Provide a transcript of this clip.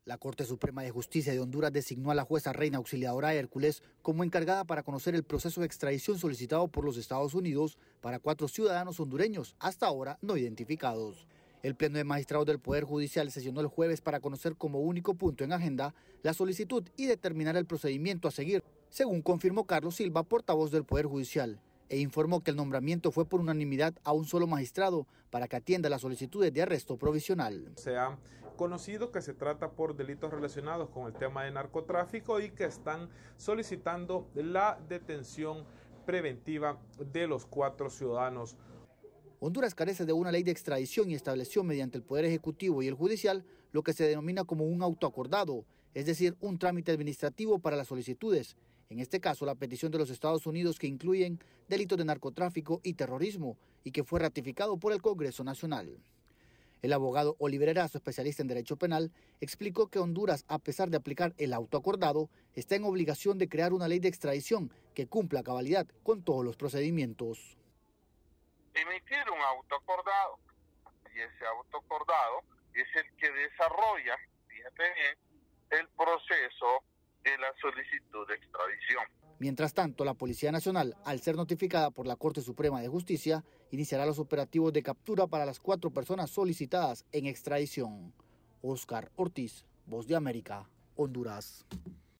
La Corte Suprema de Justicia de Honduras designó a la jueza Reina Auxiliadora Hércules como encargada para conocer el proceso de extradición solicitado por los Estados Unidos para 4 ciudadanos hondureños, hasta ahora no identificados. El Pleno de Magistrados del Poder Judicial sesionó el jueves para conocer como único punto en agenda la solicitud y determinar el procedimiento a seguir, según confirmó Carlos Silva, portavoz del Poder Judicial, e informó que el nombramiento fue por unanimidad a un solo magistrado para que atienda las solicitudes de arresto provisional. Se ha conocido que se trata por delitos relacionados con el tema de narcotráfico y que están solicitando la detención preventiva de los 4 ciudadanos. Honduras carece de una ley de extradición y estableció mediante el Poder Ejecutivo y el Judicial lo que se denomina como un autoacordado, es decir, un trámite administrativo para las solicitudes. En este caso, la petición de los Estados Unidos que incluyen delitos de narcotráfico y terrorismo y que fue ratificado por el Congreso Nacional. El abogado Oliver Erazo, especialista en Derecho Penal, explicó que Honduras, a pesar de aplicar el autoacordado, está en obligación de crear una ley de extradición que cumpla a cabalidad con todos los procedimientos. Emitir un autoacordado, y ese autoacordado es el que desarrolla, fíjate bien, el proceso de la solicitud de extradición. Mientras tanto, la Policía Nacional, al ser notificada por la Corte Suprema de Justicia, iniciará los operativos de captura para las 4 personas solicitadas en extradición. Oscar Ortiz, Voz de América, Honduras.